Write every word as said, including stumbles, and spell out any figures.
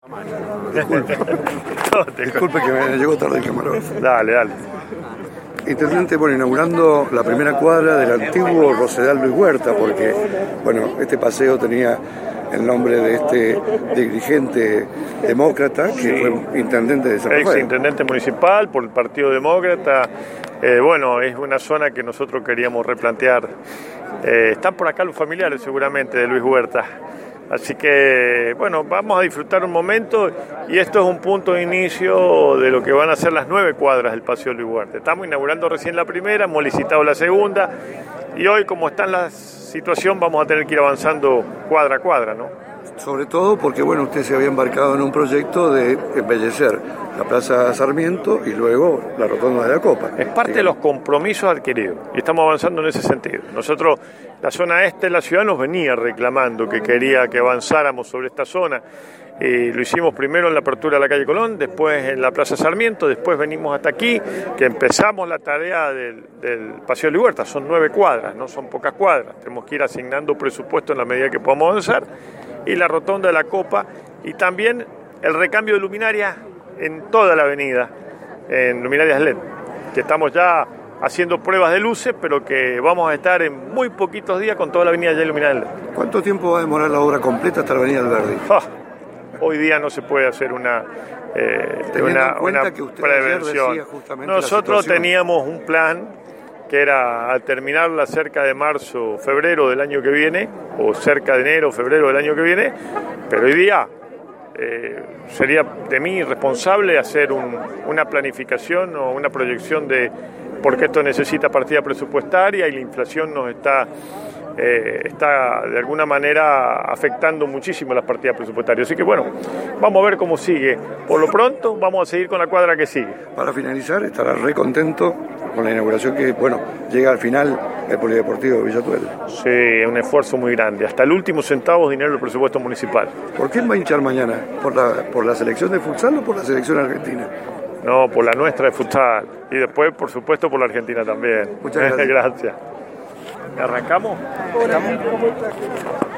Disculpe, No, te- disculpe que me llegó tarde el camarógrafo. Dale, dale. Intendente, bueno, inaugurando la primera cuadra del antiguo Rosedal Luis Huerta, porque, bueno, este paseo tenía el nombre de este dirigente demócrata que Sí. fue intendente de San Ex Rafael. intendente municipal por el Partido Demócrata. Eh, bueno, es una zona que nosotros queríamos replantear. Eh, están por acá los familiares seguramente de Luis Huerta. Así que, bueno, vamos a disfrutar un momento y esto es un punto de inicio de lo que van a ser las nueve cuadras del Paseo Luis Huerta. Estamos inaugurando recién la primera, hemos licitado la segunda y hoy, como está en la situación, vamos a tener que ir avanzando cuadra a cuadra, ¿no? Sobre todo porque, bueno, usted se había embarcado en un proyecto de embellecer la Plaza Sarmiento y luego la Rotonda de la Copa. Es parte de los compromisos adquiridos y estamos avanzando en ese sentido. Nosotros, la zona este de la ciudad nos venía reclamando que quería que avanzáramos sobre esta zona. Y lo hicimos primero en la apertura de la calle Colón, después en la Plaza Sarmiento, después venimos hasta aquí, que empezamos la tarea del, del Paseo Luis Huerta. Son nueve cuadras, no son pocas cuadras. Tenemos que ir asignando presupuesto en la medida que podamos avanzar. Y la Rotonda de la Copa y también el recambio de luminarias en toda la avenida, en luminarias L E D, que estamos ya haciendo pruebas de luces, pero que vamos a estar en muy poquitos días con toda la avenida ya iluminada L E D. ¿Cuánto tiempo va a demorar la obra completa hasta la Avenida Alberdi? Ah, hoy día no se puede hacer una, eh, Teniendo una, en cuenta una que usted ayer prevención. decía justamente la Nosotros situación. teníamos un plan que era al terminarla cerca de marzo, febrero del año que viene, o cerca de enero, febrero del año que viene, pero hoy día eh, sería de mí responsable hacer un, una planificación o una proyección de porque esto necesita partida presupuestaria y la inflación nos está eh, está de alguna manera afectando muchísimo las partidas presupuestarias. Así que bueno, vamos a ver cómo sigue. Por lo pronto vamos a seguir con la cuadra que sigue. Para finalizar, estará re contento con la inauguración que, bueno, llega al final el Polideportivo de Villatuel. Sí, es un esfuerzo muy grande. Hasta el último centavo de dinero del presupuesto municipal. ¿Por quién va a hinchar mañana? ¿Por la, por la selección de futsal o por la selección argentina? No, por la nuestra de futsal. Y después, por supuesto, por la Argentina también. Muchas gracias. Gracias. ¿Arrancamos? ¿Estamos?